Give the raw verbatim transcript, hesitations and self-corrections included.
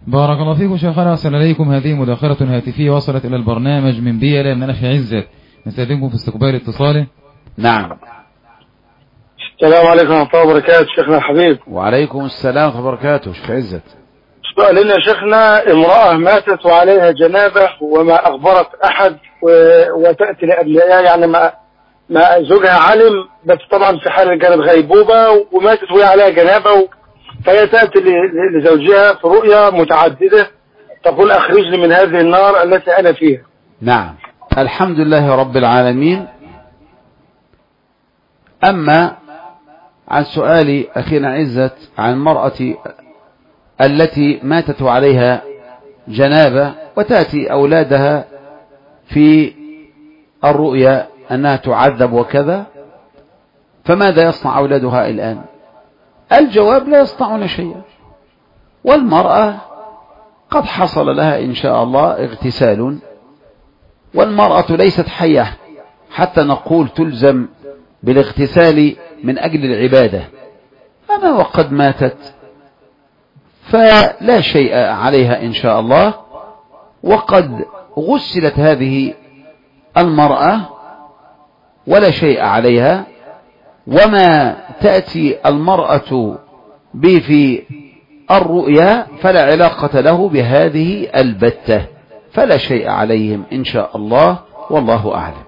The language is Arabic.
بارك الله فيكم شيخنا، أحسن إليكم. هذه مداخلة هاتفية وصلت إلى البرنامج من بيلا من الأخ عزت، نستأذنكم في استقبال اتصاله. نعم. السلام عليكم ورحمة الله وبركاته شيخنا الحبيب. وعليكم السلام ورحمة الله وبركاته شيخ عزت. سؤال لنا شيخنا، امرأة ماتت وعليها جنابة وما أخبرت أحد وتأتي لأبنائها، يعني ما ما زوجها علم، بس طبعا في حال كانت غيبوبة وماتت وهي عليها جنابة، فهي تأتي لزوجها في رؤيا متعددة تقول أخرجني من هذه النار التي أنا فيها. نعم. الحمد لله رب العالمين. أما عن سؤال أخينا عزت عن المرأة التي ماتت عليها جنابة وتأتي أولادها في الرؤيا أنها تعذب وكذا، فماذا يصنع أولادها الآن؟ الجواب: لا يصنعون شيئا، والمرأة قد حصل لها إن شاء الله اغتسال، والمرأة ليست حية حتى نقول تلزم بالاغتسال من أجل العبادة، أما وقد ماتت فلا شيء عليها إن شاء الله، وقد غسلت هذه المرأة ولا شيء عليها، وما تأتي المرأة به في الرؤيا فلا علاقة له بهذه البتة، فلا شيء عليهم إن شاء الله، والله أعلم.